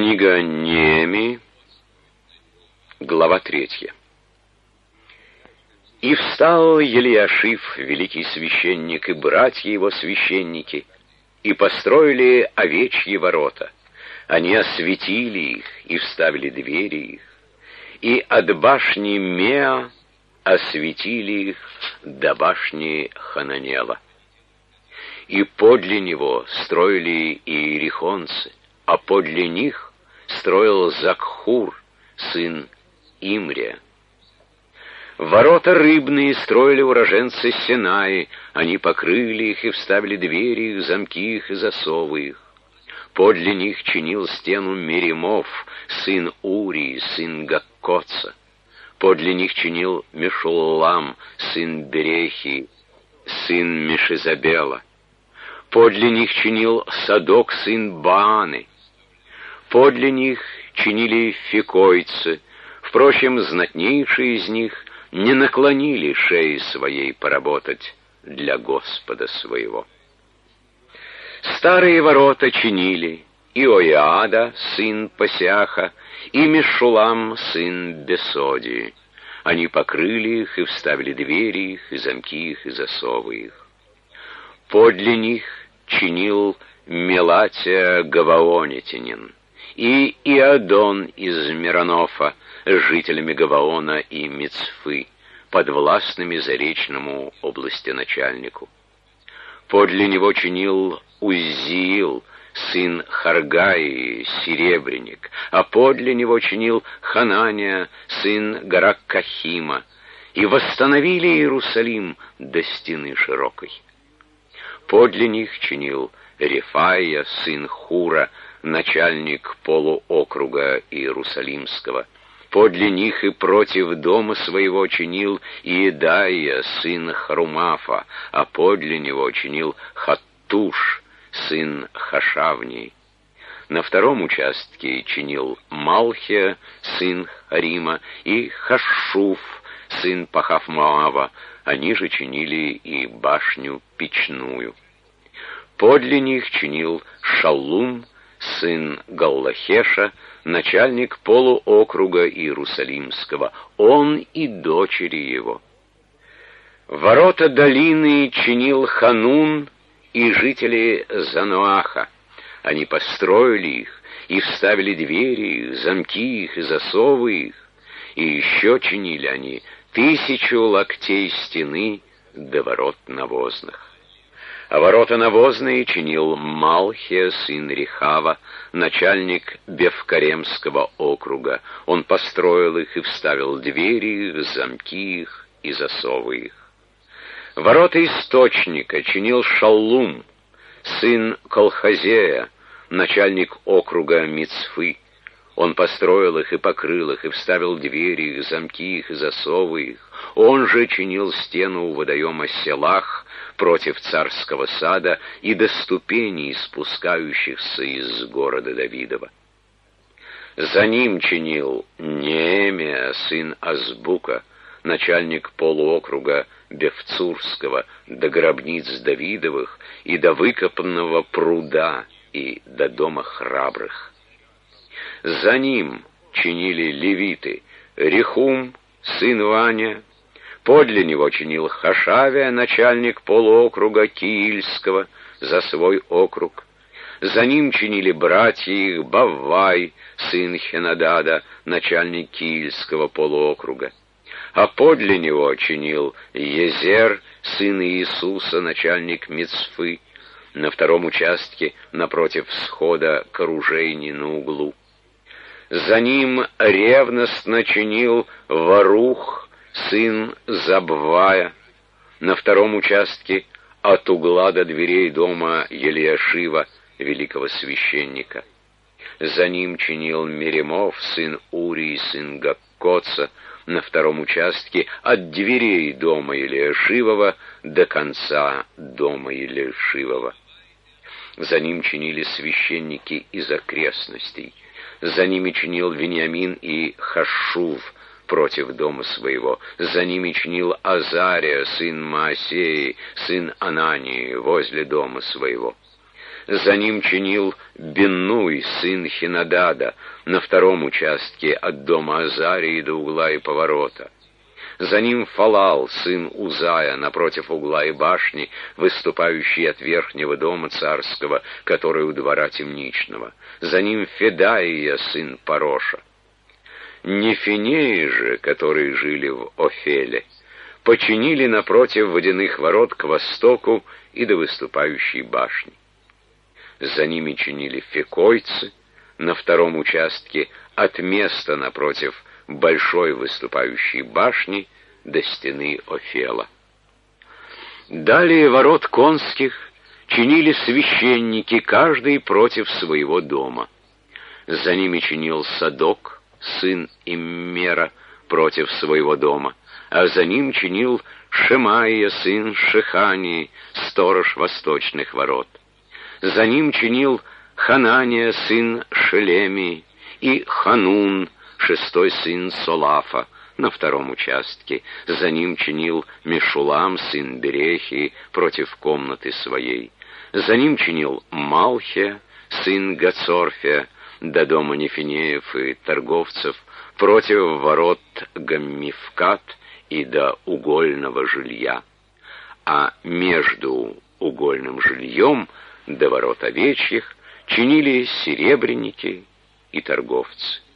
Книга Неемии, глава 3. «И встал Елиашив, великий священник, и братья его священники, и построили овечьи ворота. Они осветили их, и вставили двери их, и от башни Меа осветили их до башни Хананела. И подле него строили иерихонцы, а подле них строил Закхур, сын Имрия. Ворота рыбные строили уроженцы Синаи, они покрыли их и вставили двери их, замки их и засовы их. Подле них чинил стену Меримов, сын Урии, сын Гаккоца. Подле них чинил Мешуллам, сын Берехи, сын Мешизабела. Подле них чинил Садок, сын Бааны. Подле них чинили фикойцы. Впрочем, знатнейшие из них не наклонили шеи своей поработать для Господа своего. Старые ворота чинили Иоиада, сын Пасиаха, и Мешулам, сын Бесодии. Они покрыли их и вставили двери их, и замки их, и засовы их. Подле них чинил Мелатия Гаваонитянин и Иадон из Миронофа, жителями Гаваона и Мицфы, подвластными заречному областеначальнику. Подле него чинил Уззиил, сын Харгаи, серебряник, а подле него чинил Ханания, сын Гарак-Кахима, и восстановили Иерусалим до стены широкой. Подле них чинил Рефаия, сын Хура, начальник полуокруга Иерусалимского. Подле них и против дома своего чинил Иедаия, сын Харумафа, а подле него чинил Хаттуш, сын Хашавни. На втором участке чинил Малхия, сын Харима, и Хашуф, сын Пахав-Моава. Они же чинили и башню печную. Подле них чинил Шаллум, сын Галлахеша, начальник полуокруга Иерусалимского, он и дочери его. Ворота долины чинил Ханун и жители Зануаха. Они построили их и вставили двери их, замки их и засовы их, и еще чинили они 1000 локтей стены до ворот навозных. А ворота навозные чинил Малхия, сын Рехава, начальник Бевкаремского округа. Он построил их и вставил двери их, замки их и засовы их. Ворота источника чинил Шаллум, сын Колхозея, начальник округа Мицфы. Он построил их и покрыл их, и вставил двери их, замки их и засовы их. Он же чинил стену у водоема Селах против царского сада и до ступеней, спускающихся из города Давидова. За ним чинил Неемия, сын Азбука, начальник полуокруга Бевцурского, до гробниц Давидовых и до выкопанного пруда и до дома храбрых. За ним чинили левиты Рехум, сын Ваня. Подле него чинил Хашавия, начальник полуокруга Киильского, за свой округ. За ним чинили братья их Баввай, сын Хенадада, начальник Киильского полуокруга. А подле него чинил Езер, сын Иисуса, начальник Мицфы, на втором участке напротив всхода к оружейне на углу. За ним ревностно чинил Варух, сын Забвая, на втором участке от угла до дверей дома Елиашива, великого священника. За ним чинил Меримов, сын Урии, сын Гаккоца, на втором участке от дверей дома Елиашивова до конца дома Елиашивова. За ним чинили священники из окрестностей. За ними чинил Вениамин и Хашув против дома своего. За ними чинил Азария, сын Маасеи, сын Анании, возле дома своего. За ним чинил Беннуй, сын Хинадада, на втором участке от дома Азарии до угла и поворота. За ним Фалал, сын Узая, напротив угла и башни, выступающий от верхнего дома царского, который у двора темничного. За ним Федаия, сын Пароша. Нефинеи же, которые жили в Офеле, починили напротив водяных ворот к востоку и до выступающей башни. За ними чинили фекойцы на втором участке от места напротив большой выступающей башни до стены Офела. Далее ворот конских чинили священники, каждый против своего дома. За ними чинил Садок, сын Иммера, против своего дома, а за ним чинил Шемаия, сын Шехании, сторож восточных ворот. За ним чинил Ханания, сын Шелемии, и Ханун, шестой сын Солафа, на втором участке. За ним чинил Мешулам, сын Берехии, против комнаты своей. За ним чинил Малхия, сын Гацорфия, до дома Нефинеев и торговцев, против ворот Гаммифкат и до угольного жилья. А между угольным жильем до ворот овечьих чинили серебряники и торговцы.